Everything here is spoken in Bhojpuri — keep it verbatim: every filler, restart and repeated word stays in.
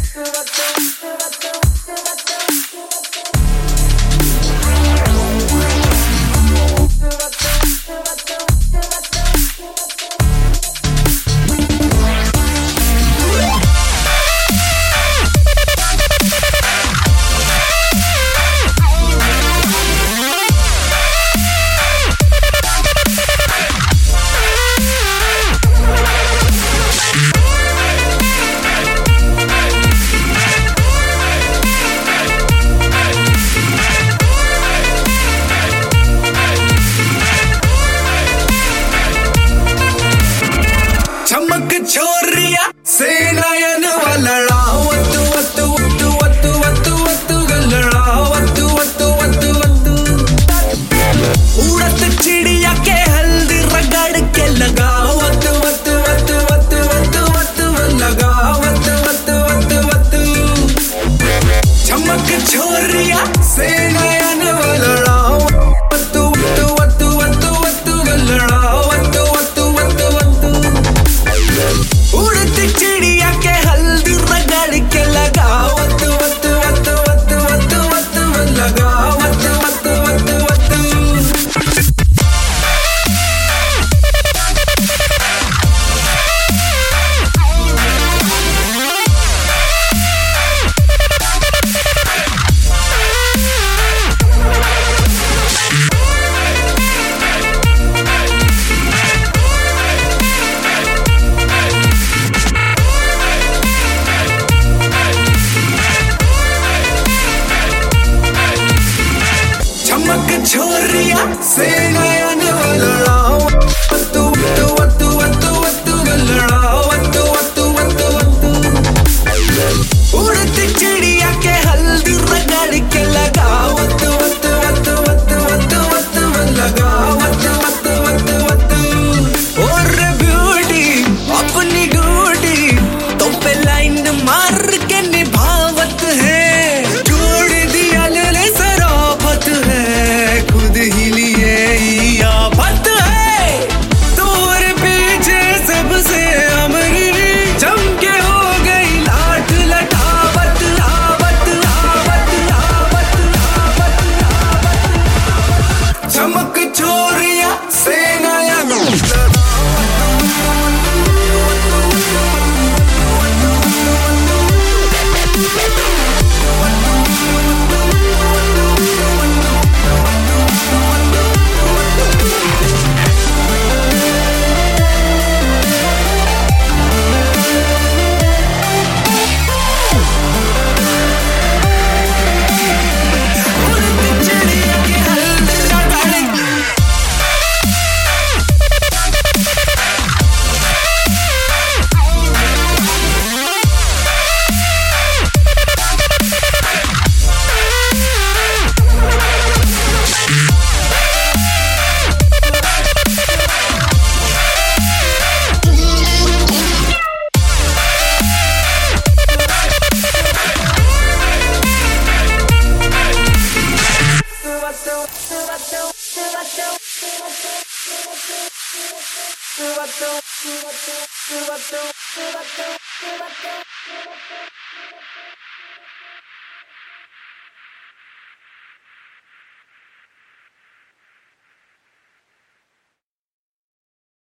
छोरिया से नयन वाला वतु वतु वतु वतु वतु वतु गलड़ा वतु वतु वतु वतु उड़त चिड़िया के हल्दी रगड़ के लगा वतु वतु वतु वतु वतु वतु लगा वतु वतु वतु वतु चमक छोरिया से नयन वाला वतु वतु वतु वतु वतु गलड़ा वतु वतु वतु वतु उड़ती चिड़िया के हल्दी रगड़ के लगा वतु वतु वतु वतु वतु वतु लगा वतु वतु वतु वतु छोरिया से नयन वाला वतु वतु वतु वतु वतु गलड़ा वतु वतु वतु वतु उड़ती चिड़िया के हल्दी रगड़ के लगा वतु वतु वतु वतु वतु वतु लगा वतु वतु वतु वतु और ब्यूटी अपनी ड्यूटी तो पे लाइन मार के निभावत है जोड़ दिया ले सराफत है खुद ही लिए आफत है तोर पीछे सबसे अमरी चमके हो गई लाठ लटावत आवत आवत आवत आवत आवत चमक छोरिया से नयन What